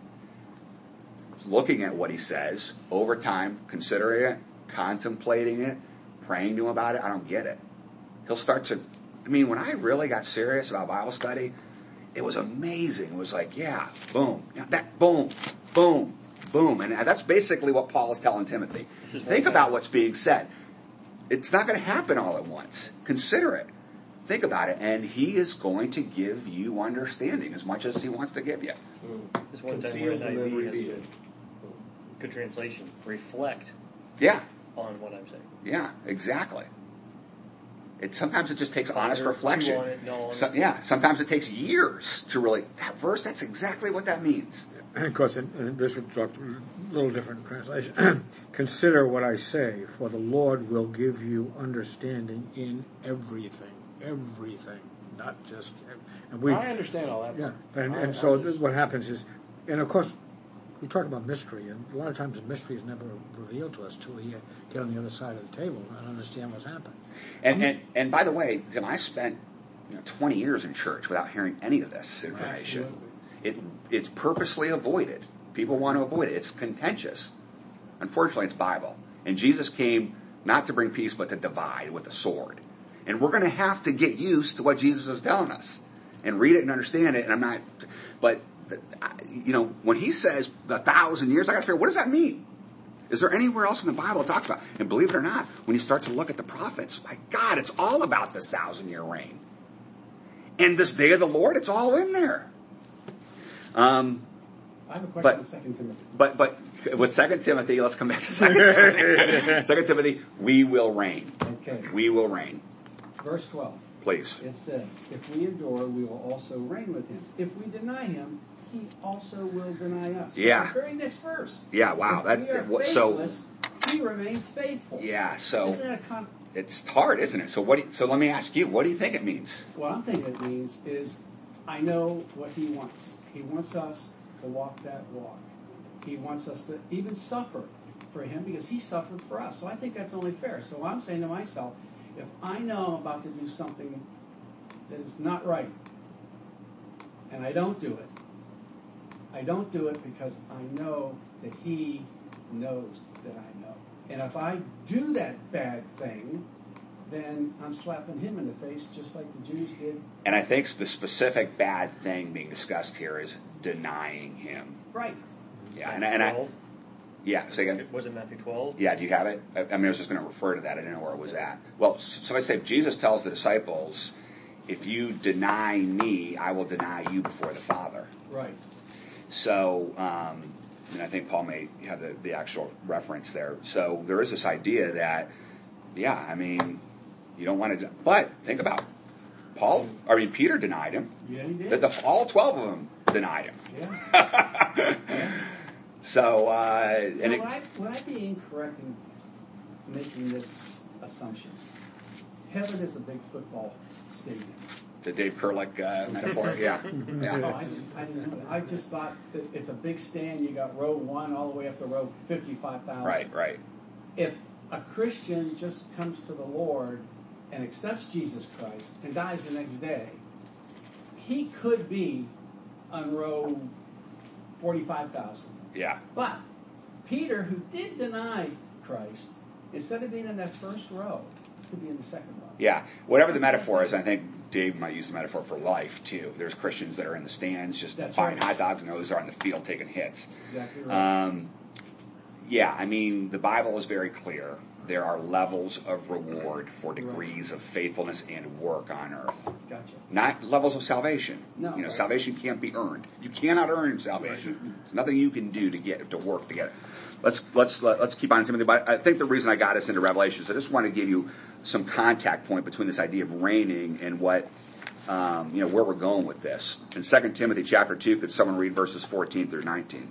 Speaker 1: looking at what he says, over time, considering it, contemplating it, praying to him about it, I don't get it. He'll start to, I mean, when I really got serious about Bible study, it was amazing. It was like, yeah, boom, yeah, that, boom, boom, boom. And that's basically what Paul is telling Timothy. Think about what's being said. It's not going to happen all at once. Consider it. Think about it. And he is going to give you understanding as much as he wants to give you.
Speaker 4: This one time
Speaker 7: Concealed
Speaker 4: where
Speaker 7: and then
Speaker 4: N I V has
Speaker 7: revealed.
Speaker 4: a good translation. Reflect
Speaker 1: Yeah.
Speaker 4: on what I'm saying.
Speaker 1: Yeah, exactly. It sometimes it just takes
Speaker 4: Ponder,
Speaker 1: honest
Speaker 4: chew
Speaker 1: reflection.
Speaker 4: on it, gnaw on
Speaker 1: So,
Speaker 4: it.
Speaker 1: yeah, sometimes it takes years to really. That verse, that's exactly what that means.
Speaker 3: And of course, in, in this would talk a little different translation. Consider what I say, for the Lord will give you understanding in everything, everything, not just. And we,
Speaker 5: I understand all that.
Speaker 3: yeah,
Speaker 5: part.
Speaker 3: and,
Speaker 5: I-
Speaker 3: and so
Speaker 5: I just-
Speaker 3: what happens is, and of course, we talk about mystery, and a lot of times the mystery is never revealed to us till we get on the other side of the table and understand what's happening.
Speaker 1: And and, and by the way, Tim, I spent you know, twenty years in church without hearing any of this information.
Speaker 2: Absolutely.
Speaker 1: It it's purposely avoided. People want to avoid it. It's contentious. Unfortunately, it's Bible. And Jesus came not to bring peace, but to divide with a sword. And we're going to have to get used to what Jesus is telling us and read it and understand it. And I'm not, but you know, when he says the thousand years, I got to figure, what does that mean? Is there anywhere else in the Bible it talks about? And believe it or not, when you start to look at the prophets, my God, it's all about this thousand year reign. And this day of the Lord, it's all in there. Um,
Speaker 2: I have a question
Speaker 1: But-
Speaker 2: on Second Timothy.
Speaker 1: but but with Second Timothy, let's come back to Second Timothy. Second Timothy, we will reign.
Speaker 2: Okay,
Speaker 1: We will reign.
Speaker 2: verse twelve.
Speaker 1: Please.
Speaker 2: It says, if we endure, we will also reign with him. If we deny him, he also will deny us.
Speaker 1: Yeah.
Speaker 2: The very next verse.
Speaker 1: Yeah. Wow.
Speaker 2: If we are
Speaker 1: That what, so.
Speaker 2: faithless, he remains faithful.
Speaker 1: Yeah. So
Speaker 2: Isn't that a con-
Speaker 1: it's hard, isn't it? So what? Do you, so let me ask you. What do you think it means?
Speaker 2: What I'm thinking it means is, I know what he wants. He wants us to walk that walk. He wants us to even suffer for him because he suffered for us. So I think that's only fair. So I'm saying to myself, if I know I'm about to do something that is not right, and I don't do it, I don't do it because I know that he knows that I know. And if I do that bad thing, then I'm slapping him in the face just like the Jews did.
Speaker 1: And I think the specific bad thing being discussed here is denying him.
Speaker 2: Right.
Speaker 1: Yeah. And, and I.
Speaker 4: twelve?
Speaker 1: Yeah. Say again.
Speaker 4: It wasn't Matthew twelve.
Speaker 1: Yeah, do you have it? I, I mean, I was just going to refer to that. I didn't know where it was at. Well, so I say, Jesus tells the disciples, if you deny me, I will deny you before the Father.
Speaker 2: Right.
Speaker 1: So, um, and I think Paul may have the, the actual reference there. So there is this idea that, yeah, I mean, you don't want to, but think about it. Paul, I mean, Peter denied him.
Speaker 2: Yeah, he did.
Speaker 1: The, the, all twelve of them denied him.
Speaker 2: Yeah. yeah.
Speaker 1: So, uh, and
Speaker 2: Now,
Speaker 1: it,
Speaker 2: would, I, would I be incorrect in making this assumption? Heaven is a big football stadium.
Speaker 1: the Dave Kurlick uh, metaphor, yeah,
Speaker 2: Oh,
Speaker 1: yeah.
Speaker 2: I, didn't, I didn't know that. I just thought that it's a big stand. You got row one all the way up to row fifty-five thousand.
Speaker 1: Right, right.
Speaker 2: If a Christian just comes to the Lord and accepts Jesus Christ and dies the next day, he could be on row forty-five thousand.
Speaker 1: Yeah,
Speaker 2: But Peter, who did deny Christ, instead of being in that first row, could be in the second row.
Speaker 1: yeah. Whatever the metaphor is, I think Dave might use the metaphor for life too. There's Christians that are in the stands just
Speaker 2: That's
Speaker 1: buying
Speaker 2: right.
Speaker 1: hot dogs, and those are on the field taking hits.
Speaker 2: Exactly right.
Speaker 1: Um, yeah, I mean, the Bible is very clear. There are levels of reward for degrees of faithfulness and work on earth.
Speaker 2: Gotcha.
Speaker 1: Not levels of salvation.
Speaker 2: No,
Speaker 1: you know,
Speaker 2: right.
Speaker 1: salvation can't be earned. You cannot earn salvation. There's nothing you can do to get to work to get it. Let's let's let's keep on Timothy. But I think the reason I got us into Revelation is I just want to give you some contact point between this idea of reigning and what um, you know where we're going with this. In Second Timothy chapter two, could someone read verses fourteen through nineteen?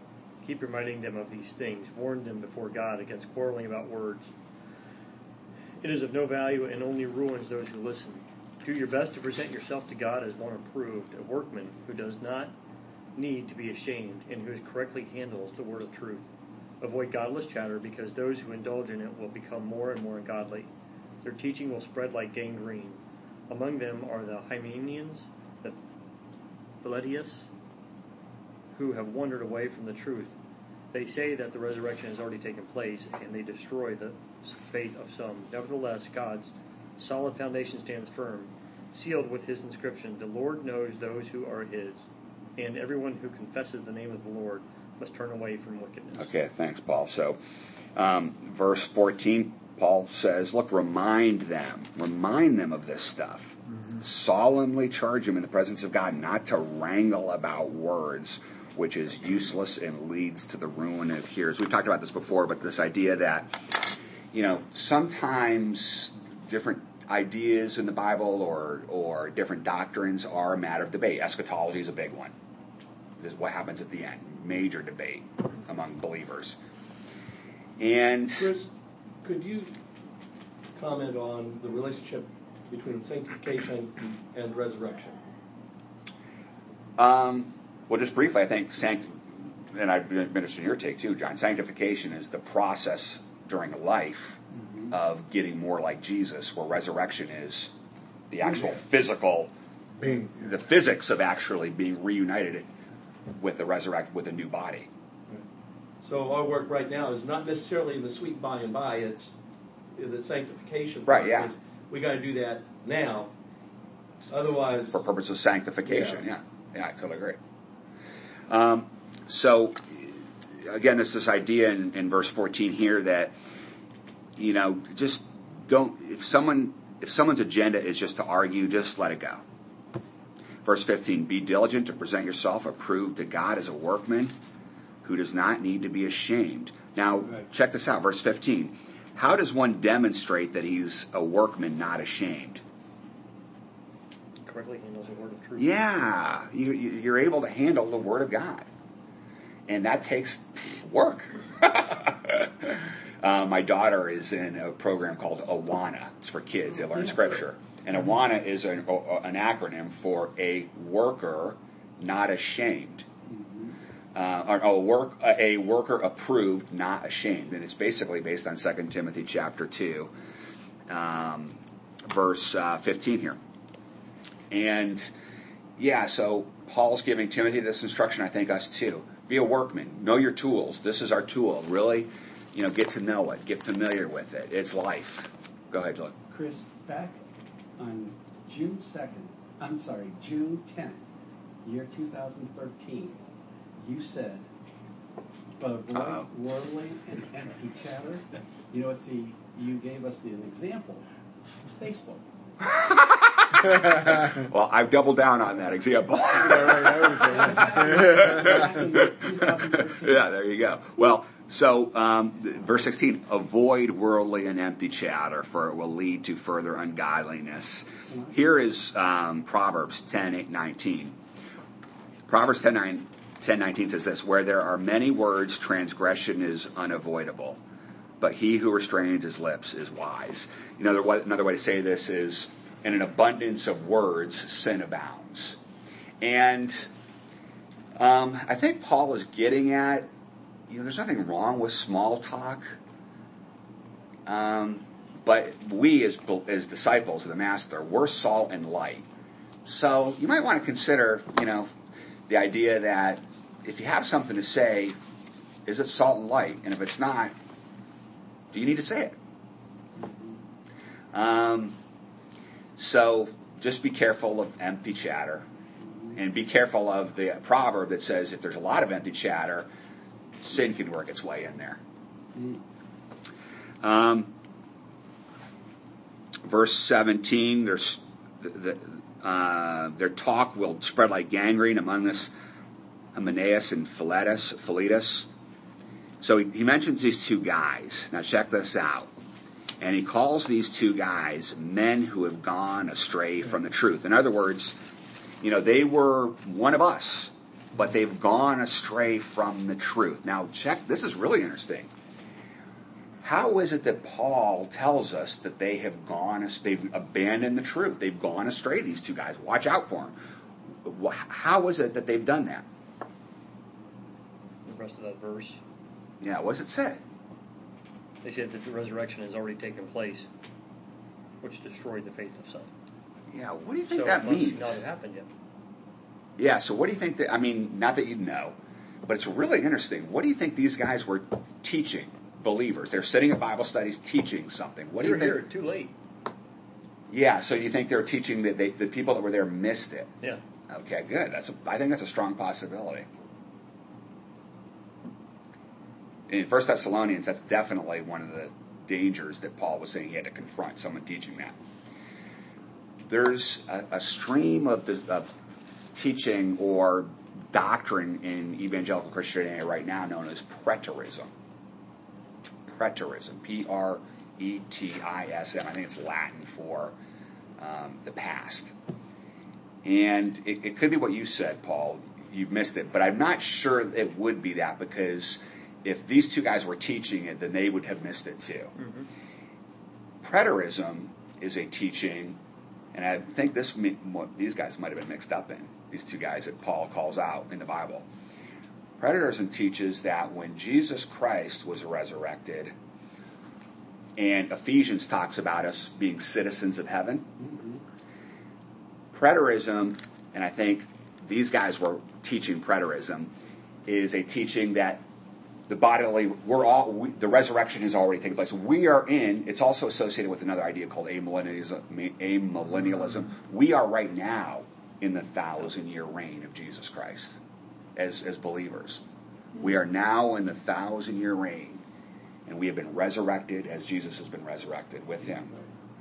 Speaker 4: Keep reminding them of these things. Warn them before God against quarreling about words. It is of no value and only ruins those who listen. Do your best to present yourself to God as one approved, a workman who does not need to be ashamed and who correctly handles the word of truth. Avoid godless chatter, because those who indulge in it will become more and more ungodly. Their teaching will spread like gangrene. Among them are the Hymenaeans, the Philetus, who have wandered away from the truth. They say that the resurrection has already taken place, and they destroy the faith of some. Nevertheless, God's solid foundation stands firm, sealed with his inscription, "The Lord knows those who are his," and everyone who confesses the name of the Lord must turn away from wickedness.
Speaker 1: Okay, thanks, Paul. So, um, verse fourteen, Paul says, look, remind them, remind them of this stuff. Mm-hmm. Solemnly charge them in the presence of God not to wrangle about words, which is useless and leads to the ruin of hearers. We've talked about this before, but this idea that, you know, sometimes different ideas in the Bible or, or different doctrines are a matter of debate. Eschatology is a big one. This is what happens at the end. Major debate among believers. And
Speaker 7: Chris, could you comment on the relationship between sanctification and resurrection?
Speaker 1: Um, well, just briefly, I think, sanct- and I'd be interested in your take too, John. Sanctification is the process during life mm-hmm. of getting more like Jesus, where resurrection is the actual mm-hmm. physical, being, the physics of actually being reunited with the resurrect with a new body.
Speaker 7: So our work right now is not necessarily in the sweet by and by; it's in the sanctification.
Speaker 1: Right? Yeah.
Speaker 7: We got to do that now, otherwise,
Speaker 1: for purpose of sanctification. Yeah, yeah, yeah I totally agree. Um, so again, there's this idea in, in verse fourteen here that, you know, just don't. If someone if someone's agenda is just to argue, just let it go. Verse fifteen, be diligent to present yourself approved to God as a workman who does not need to be ashamed. Now, right. Check this out, verse fifteen. How does one demonstrate that he's a workman not ashamed?
Speaker 4: Correctly handles the word of truth.
Speaker 1: Yeah, you, you're able to handle the word of God. And that takes work. uh, my daughter is in a program called Awana. It's for kids. They learn scripture. And Awana is an, an acronym for a worker not ashamed. Uh, or a, work, a worker approved, not ashamed. And it's basically based on Second Timothy chapter two, um, verse uh, fifteen here. And, yeah, so Paul's giving Timothy this instruction, I think us too. Be a workman. Know your tools. This is our tool. Really, you know, get to know it. Get familiar with it. It's life. Go ahead, Luke.
Speaker 2: Chris, back on June second, I'm sorry, June tenth, year two thousand thirteen, you said, but avoid Uh-oh. worldly and empty chatter. You know, it's the, you gave us the, an example, Facebook.
Speaker 1: Well, I've doubled down on that example. Yeah, there you go. Well, so um, verse sixteen, avoid worldly and empty chatter, for it will lead to further ungodliness. Here is um, Proverbs ten, eight, nineteen. Proverbs ten, nine, ten, nineteen says this, where there are many words, transgression is unavoidable, but he who restrains his lips is wise. You know, another way to say this is, in an abundance of words, sin abounds. And um, I think Paul is getting at, you know, there's nothing wrong with small talk. Um, but we as, as disciples of the Master, we're salt and light. So you might want to consider, you know, the idea that if you have something to say, is it salt and light? And if it's not, do you need to say it? Um, so just be careful of empty chatter, and be careful of the proverb that says if there's a lot of empty chatter, sin can work its way in there. Um, verse seventeen, there's the, the, uh, their talk will spread like gangrene among us, Hymenaeus and Philetus, Philetus. So he, he mentions these two guys. Now check this out. And he calls these two guys men who have gone astray from the truth. In other words, you know, they were one of us, but they've gone astray from the truth. Now check, this is really interesting. how is it that Paul tells us that they have gone, they've abandoned the truth? They've gone astray, these two guys. Watch out for them. How is it that they've done that?
Speaker 4: The rest of that verse.
Speaker 1: Yeah, what does it say?
Speaker 4: They said that the resurrection has already taken place, which destroyed the faith of some.
Speaker 1: Yeah, what do you think
Speaker 4: so
Speaker 1: that
Speaker 4: it must
Speaker 1: means?
Speaker 4: not have happened yet.
Speaker 1: Yeah, so what do you think that, I mean, not that you know, but it's really interesting. What do you think these guys were teaching believers? They're sitting at Bible studies teaching something. What do
Speaker 4: You're
Speaker 1: you think?
Speaker 4: here too late.
Speaker 1: Yeah, so you think they're teaching that they, the people that were there missed it?
Speaker 4: Yeah.
Speaker 1: Okay, good. That's a, I think that's a strong possibility. In First Thessalonians, that's definitely one of the dangers that Paul was saying he had to confront, someone teaching that. There's a, a stream of, the, of teaching or doctrine in evangelical Christianity right now known as preterism. Preterism, P R E T I S M. I think it's Latin for um, the past. And it, it could be what you said, Paul. You've missed it. But I'm not sure it would be that, because if these two guys were teaching it, then they would have missed it too. Mm-hmm. Preterism is a teaching, and I think this these guys might have been mixed up in, these two guys that Paul calls out in the Bible. Preterism teaches that when Jesus Christ was resurrected, and Ephesians talks about us being citizens of heaven, mm-hmm. Preterism, and I think these guys were teaching preterism, is a teaching that the bodily, we're all, we, the resurrection has already taken place. We are in, it's also associated with another idea called amillennialism. amillennialism. We are right now in the thousand year reign of Jesus Christ as, as believers. We are now in the thousand year reign, and we have been resurrected as Jesus has been resurrected with him.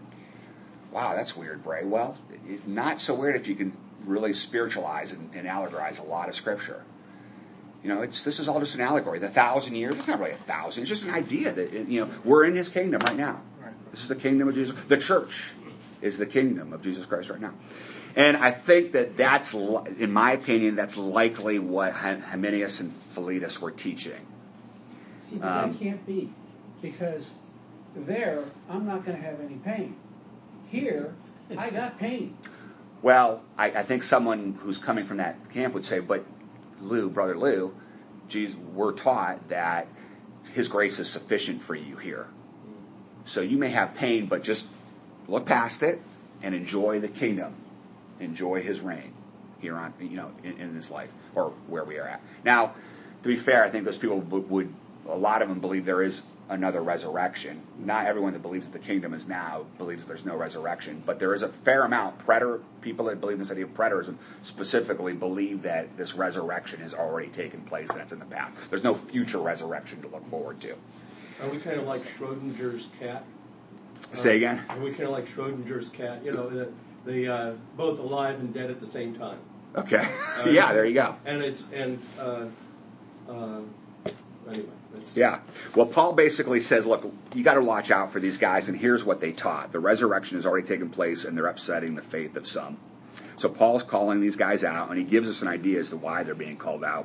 Speaker 1: Wow, that's weird, Bray. Well, it, not so weird if you can really spiritualize and, and allegorize a lot of Scripture. You know, it's this is all just an allegory. The thousand years, it's not really a thousand. It's just an idea that, you know, we're in his kingdom right now. This is the kingdom of Jesus. The church is the kingdom of Jesus Christ right now. And I think that that's, in my opinion, that's likely what Hymenaeus and Philetus were teaching.
Speaker 2: See, but
Speaker 1: Um,
Speaker 2: that can't be. Because there, I'm not going to have any pain. Here, I got pain.
Speaker 1: Well, I, I think someone who's coming from that camp would say, but Lou, Brother Lou, Jesus, we're taught that his grace is sufficient for you here. So you may have pain, but just look past it and enjoy the kingdom. Enjoy his reign here on, you know, in, in this life, or where we are at. Now, to be fair, I think those people would, would, a lot of them believe there is another resurrection. Not everyone that believes that the kingdom is now believes that there's no resurrection, but there is a fair amount. Preter, people that believe this idea of preterism specifically believe that this resurrection has already taken place and it's in the past. There's no future resurrection to look forward to.
Speaker 7: Are we kind of like Schrodinger's cat?
Speaker 1: Say again?
Speaker 7: Uh, are we kind of like Schrodinger's cat? You know, the, the uh, both alive and dead at the same time.
Speaker 1: Okay.
Speaker 7: Uh,
Speaker 1: yeah, there you go.
Speaker 7: And it's and uh, uh, anyway. That's
Speaker 1: Yeah. Well, Paul basically says, look, you got to watch out for these guys, and here's what they taught. The resurrection has already taken place, and they're upsetting the faith of some. So Paul's calling these guys out, and he gives us an idea as to why they're being called out.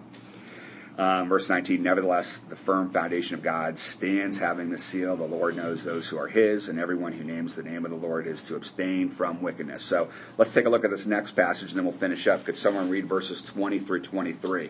Speaker 1: Um, verse nineteen, nevertheless, the firm foundation of God stands, having the seal. The Lord knows those who are his, and everyone who names the name of the Lord is to abstain from wickedness. So let's take a look at this next passage, and then we'll finish up. Could someone read verses twenty through twenty-three?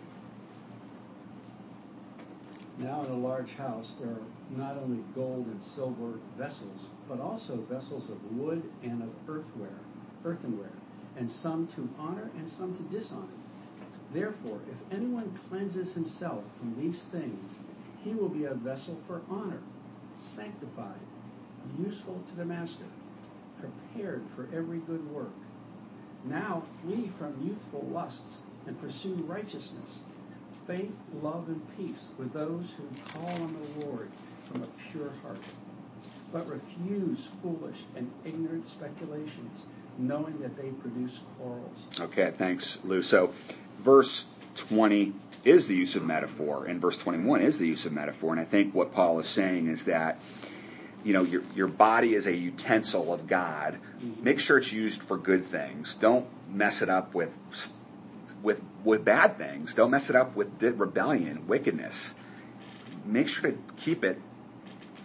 Speaker 2: Now in a large house there are not only gold and silver vessels, but also vessels of wood and of earthware, earthenware, and some to honor and some to dishonor. Therefore, if anyone cleanses himself from these things, he will be a vessel for honor, sanctified, useful to the master, prepared for every good work. Now flee from youthful lusts and pursue righteousness, faith, love, and peace with those who call on the Lord from a pure heart. But refuse foolish and ignorant speculations, knowing that they produce quarrels.
Speaker 1: Okay, thanks, Lou. So verse twenty is the use of metaphor, and verse twenty-one is the use of metaphor. And I think what Paul is saying is that, you know, your your body is a utensil of God. Mm-hmm. Make sure it's used for good things. Don't mess it up with with with bad things. Don't mess it up with rebellion, wickedness. Make sure to keep it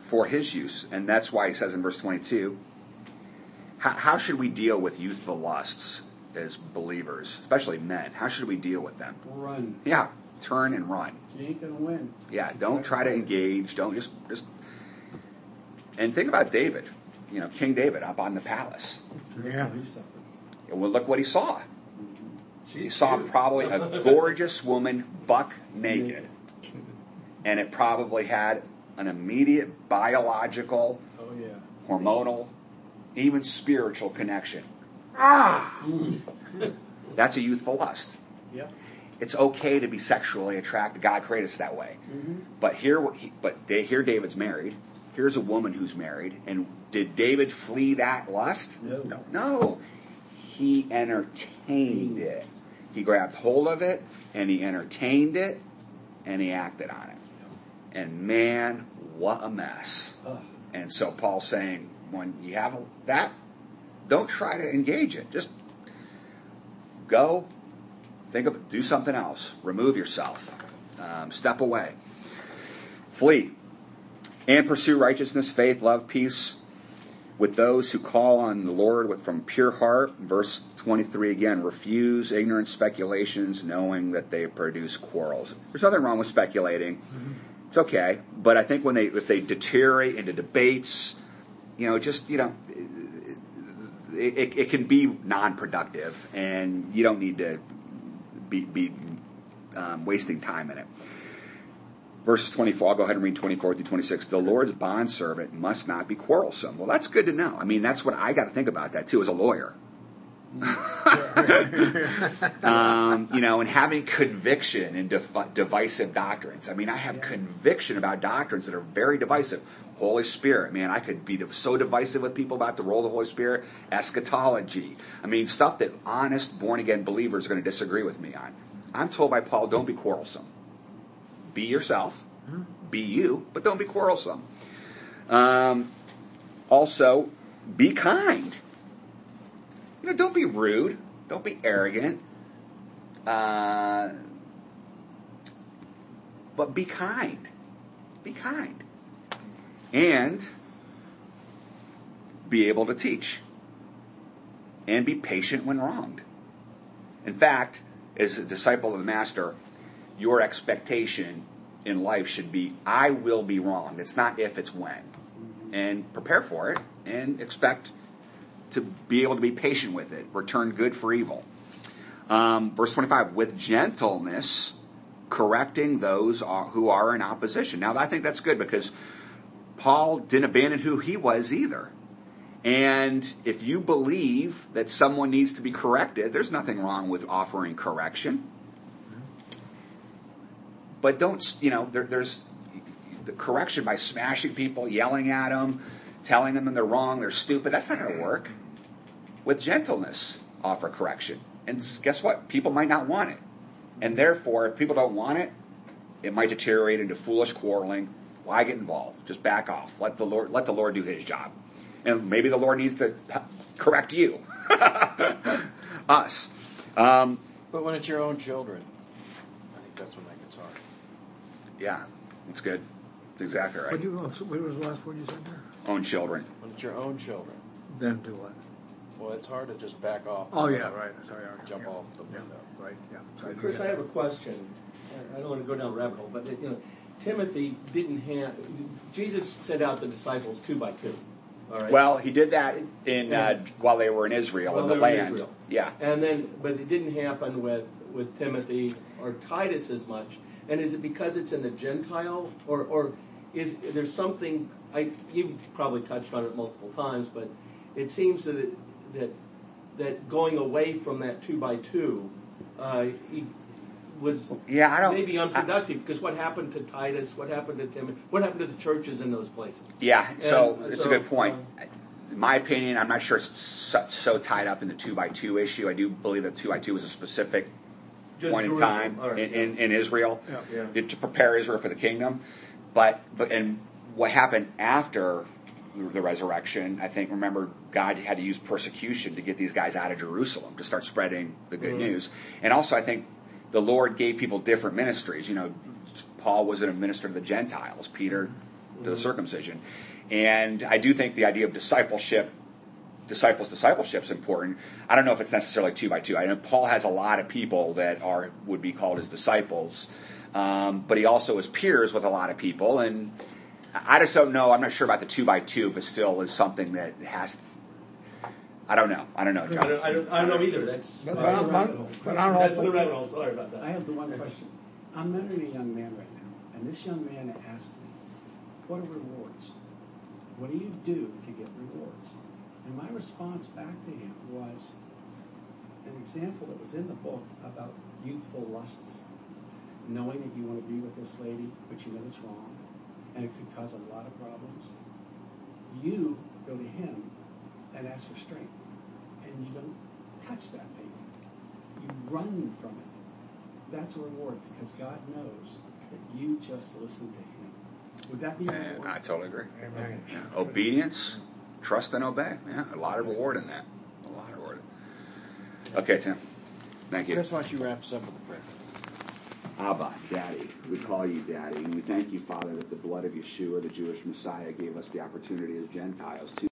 Speaker 1: for his use. And that's why he says in verse twenty-two, how, how should we deal with youthful lusts as believers, especially men? How should we deal with them?
Speaker 2: Run.
Speaker 1: Yeah, turn and run.
Speaker 2: You ain't gonna win.
Speaker 1: Yeah, don't try to engage. Don't just just. And think about David, you know, King David up on the palace.
Speaker 3: Yeah.
Speaker 1: And well, look what he saw.
Speaker 7: She's
Speaker 1: He saw
Speaker 7: cute.
Speaker 1: probably a gorgeous woman buck naked, and it probably had an immediate biological,
Speaker 2: Oh yeah.
Speaker 1: hormonal, even spiritual connection. Ah, that's a youthful lust.
Speaker 2: Yep.
Speaker 1: It's okay to be sexually attracted. God created us that way.
Speaker 2: Mm-hmm.
Speaker 1: But here, but they, here David's married. Here's a woman who's married. And did David flee that lust?
Speaker 2: No.
Speaker 1: No. No. He entertained it. He grabbed hold of it, and he entertained it, and he acted on it. And man, what a mess.
Speaker 2: Ugh.
Speaker 1: And so Paul's saying, when you have that, don't try to engage it. Just go, think of it, do something else. Remove yourself. Um, step away. Flee. And pursue righteousness, faith, love, peace with those who call on the Lord with from pure heart. Verse twenty-three again, refuse ignorant speculations, knowing that they produce quarrels. There's nothing wrong with speculating. Mm-hmm. It's okay. But I think when they, if they deteriorate into debates, you know, just, you know, it, it, it can be non-productive, and you don't need to be, be um, wasting time in it. Verses twenty-four, I'll go ahead and read twenty-four through twenty-six. The Lord's bondservant must not be quarrelsome. Well, that's good to know. I mean, that's what I got to think about that too as a lawyer. um, you know, and having conviction in dev- divisive doctrines. I mean, I have yeah. conviction about doctrines that are very divisive. Holy Spirit, man, I could be so divisive with people about the role of the Holy Spirit. Eschatology. I mean, stuff that honest, born-again believers are going to disagree with me on. I'm told by Paul, don't be quarrelsome. Be yourself. Mm-hmm. Be you, but don't be quarrelsome. Um, also, be kind. You know, don't be rude. Don't be arrogant. Uh, but be kind. Be kind. And be able to teach. And be patient when wronged. In fact, as a disciple of the Master, your expectation in life should be, I will be wronged. It's not if, it's when. And prepare for it and expect to be able to be patient with it. Return good for evil. Um, verse twenty-five, with gentleness, correcting those are, who are in opposition. Now, I think that's good because Paul didn't abandon who he was either. And if you believe that someone needs to be corrected, there's nothing wrong with offering correction. But don't, you know, there, there's the correction by smashing people, yelling at them, telling them they're wrong, they're stupid. That's not going to work. With gentleness, offer correction. And guess what? People might not want it. And therefore, if people don't want it, it might deteriorate into foolish quarreling. Why get involved? Just back off. Let the Lord, let the Lord do his job. And maybe the Lord needs to correct you. Us. Um,
Speaker 5: but when it's your own children, I think that's when that gets hard.
Speaker 1: Yeah, that's good. That's exactly right.
Speaker 3: What, you, what was the last word you said there?
Speaker 1: Own children.
Speaker 5: When it's your own children.
Speaker 3: Then do what?
Speaker 5: Well, it's hard to just back off.
Speaker 3: Oh, yeah, right. Sorry, I
Speaker 5: Jump
Speaker 3: yeah.
Speaker 5: off the window.
Speaker 3: Yeah, right, yeah. Sorry,
Speaker 7: Chris, I have a question. I don't want to go down a rabbit hole, but you know, Timothy didn't have. Jesus sent out the disciples two by two. All right.
Speaker 1: Well, he did that in uh, while they were in Israel
Speaker 7: While
Speaker 1: in the
Speaker 7: they were in
Speaker 1: land.
Speaker 7: Israel.
Speaker 1: Yeah.
Speaker 7: And then, but it didn't happen with with Timothy or Titus as much. And is it because it's in the Gentile, or or is there's something? I you probably touched on it multiple times, but it seems that it, that that going away from that two by two uh, he was
Speaker 1: yeah, I don't,
Speaker 7: maybe unproductive. Because what happened to Titus? What happened to Timothy? What happened to the churches in those places?
Speaker 1: Yeah, so
Speaker 7: And,
Speaker 1: it's
Speaker 7: so,
Speaker 1: a good point.
Speaker 7: Um,
Speaker 1: in my opinion, I'm not sure it's so, so tied up in the two by two issue. I do believe that two by two was a specific
Speaker 7: Just
Speaker 1: point in
Speaker 7: Jerusalem.
Speaker 1: time
Speaker 7: All right,
Speaker 1: in,
Speaker 7: yeah.
Speaker 1: in, in Israel
Speaker 7: Yeah.
Speaker 1: to, to prepare Israel for the kingdom. But but and what happened after the resurrection, I think, remember, God had to use persecution to get these guys out of Jerusalem to start spreading the good
Speaker 7: Mm-hmm.
Speaker 1: news. And also, I think the Lord gave people different ministries. You know, Paul was a minister to the Gentiles. Peter to the circumcision. And I do think the idea of discipleship, disciples, discipleship is important. I don't know if it's necessarily two by two. I know Paul has a lot of people that are would be called his disciples, um, but he also is peers with a lot of people. And I just don't know. I'm not sure about the two by two, but still is something that has. I don't know. I don't know,
Speaker 7: I
Speaker 1: John.
Speaker 7: don't, I don't, I don't know either. That's,
Speaker 3: But-
Speaker 2: That's
Speaker 3: but-
Speaker 2: the rabbit hole.
Speaker 3: but I don't know-
Speaker 7: that's the rabbit hole. Sorry about that.
Speaker 2: I have the one question. I'm mentoring a young man right now, and this young man asked me, what are rewards? What do you do to get rewards? And my response back to him was an example that was in the book about youthful lusts. Knowing that you want to be with this lady, but you know it's wrong, and it could cause a lot of problems. You go to him and ask for strength, and you don't touch that baby. You run from it. That's a reward because God knows that you just listen to him. Would that be a
Speaker 1: And
Speaker 2: reward?
Speaker 1: I totally agree.
Speaker 3: Amen.
Speaker 1: Yeah. Obedience, trust and obey. Yeah, a lot of reward in that. A lot of reward. Okay, Tim. Thank you.
Speaker 5: Chris, why don't you wrap us up with a prayer?
Speaker 1: Abba, Daddy, we call you Daddy, and we thank you, Father, that the blood of Yeshua, the Jewish Messiah, gave us the opportunity as Gentiles to